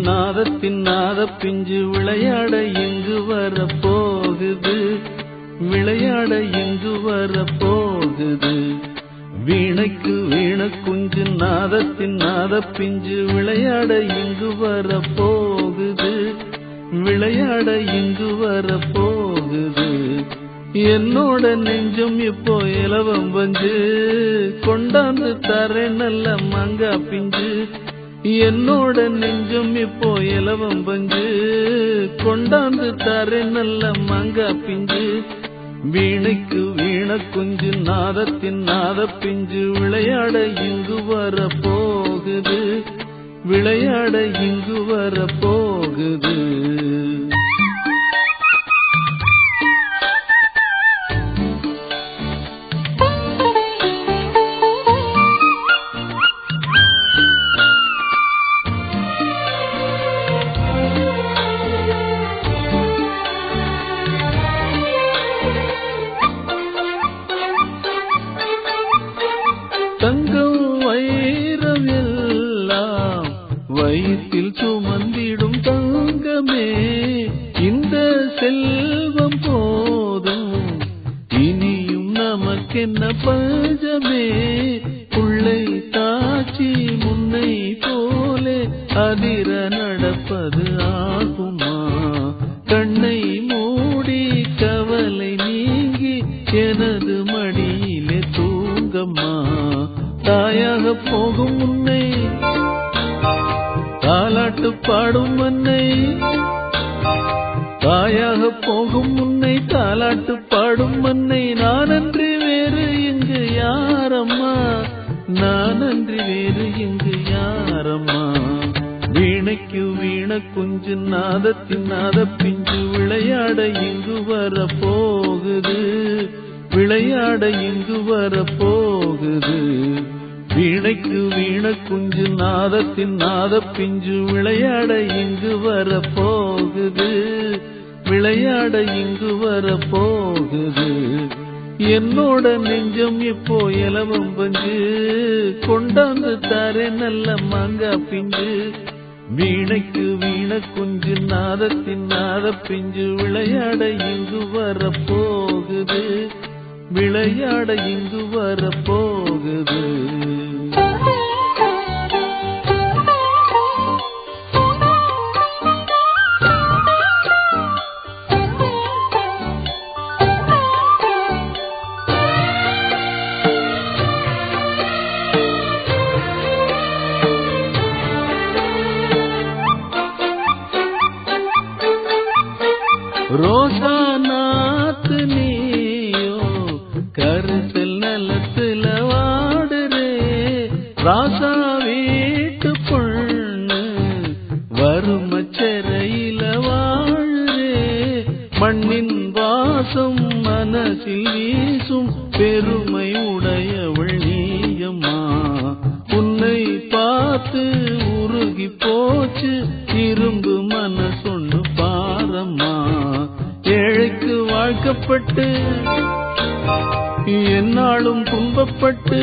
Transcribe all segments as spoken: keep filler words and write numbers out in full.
நாதத்தின் நாத பிஞ்சு விளையாட எங்கு வர போகுது, விளையாட எங்கு வர போகுது. வீணைக்கு வீண குஞ்சு நாதத்தின் நாத பிஞ்சு விளையாட இங்கு வர போகுது, விளையாட இங்கு வர போகுது. என்னோட நெஞ்சம் இப்போ இலவம் பஞ்சு, கொண்டாந்து தர நல்ல மங்கா பிஞ்சு. என்னோட நெஞ்சம் இப்போ இலவம் பஞ்சு, கொண்டாந்து தர நல்ல மங்கா பிஞ்சு. வீணைக்கு வீண குஞ்சு நாதத்தின் நாத பிஞ்சு விளையாட இங்கு வர போகுது, விளையாட இங்கு வர போகுது. தங்கம் வைரம் எல்லாம் வயிற்றில் சுமந்திடும் தங்கமே, இந்த செல்வம் போதும் இனியும் நமக்கென்ன பஞ்சமே. புள்ளை தாச்சி முன்னை போலே அதிர நடப்பது ஆகுமா, கண்ணை மூடி கவலை நீங்கி எனது மடியிலே தூங்கம்மா. தாயாக போகும் முன்னை தாலாட்டு பாடும் மன்னை, தாயாக போகும் முன்னை தாலாட்டு பாடும் மன்னை. நானன்றி வேறு இங்கு யாரம்மா, நானன்றி வேறு இங்கு யாரம்மா. வீணைக்கு வீண குஞ்சு நாதத்தின் நாத பிஞ்சு விளையாட இங்கு வர போகுது, விளையாட இங்கு வர போகுது. வீணைக்கு வீண குஞ்சு நாதத்தின் நாத பிஞ்சு விளையாட இங்கு வர போகுது, விளையாட இங்கு வர போகுது. என்னோட நெஞ்சம் இப்போ இலவம் பஞ்சு, கொண்டாந்து தர நல்ல மங்கா பிஞ்சு. வீணைக்கு வீண குஞ்சு நாதத்தின் நாத பிஞ்சு விளையாட இங்கு வர போகுது, விளையாட இங்கு வர போகுது. ரோசா நாத்து நீயோ கருசல் நலத்துல வாடுறே, ராசா வீட்டு பொண்ணு வறுமச்சரையில வாழுறே. மண்ணின் வாசம் மனசில் வீசும் பெருமை உடையவள் நீயம்மா. உன்னை பார்த்து உருகி போச்சு இரும்பு மனசொன்னு பாரம்மா. ஏழைக்கு வாழ்க்கப்பட்டு என்னாலும் துன்பப்பட்டு,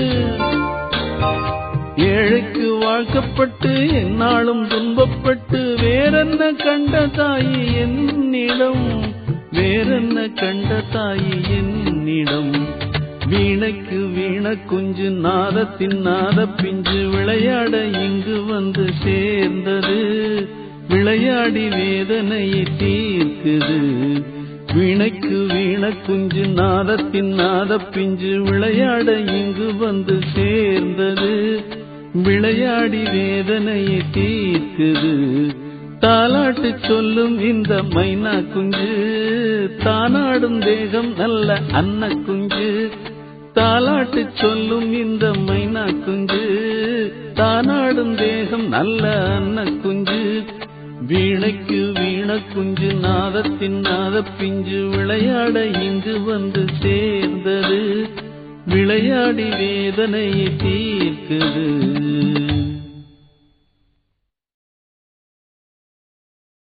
ஏழைக்கு வாழ்க்கப்பட்டு என்னாலும் துன்பப்பட்டு, வேறென்ன கண்ட தாயி என்னிடம், வேறென்ன கண்ட தாயி என்னிடம். வீணைக்கு வீண குஞ்சு நாதத்தின் நாத பிஞ்சு விளையாட இங்கு வந்து சேர்ந்தது, விளையாடி வேதனையை தீர்க்குது. வீணைக்கு வீண குஞ்சு நாதத்தின் நாத பிஞ்சு விளையாட இங்கு வந்து சேர்ந்தது, விளையாடி வேதனையை தீர்க்குது. தாலாட்டு சொல்லும் இந்த மைனா குஞ்சு, தானாடும் தேகம் நல்ல அன்ன குஞ்சு. தாலாட்டு சொல்லும் இந்த மைனா குஞ்சு, தானாடும் தேகம் நல்ல அன்ன குஞ்சு. வீணைக்கு வீண குஞ்சு நாதத்தின் நாத பிஞ்சு விளையாட இங்கு வந்து சேர்ந்தது, விளையாடி வேதனையை தீர்க்குது.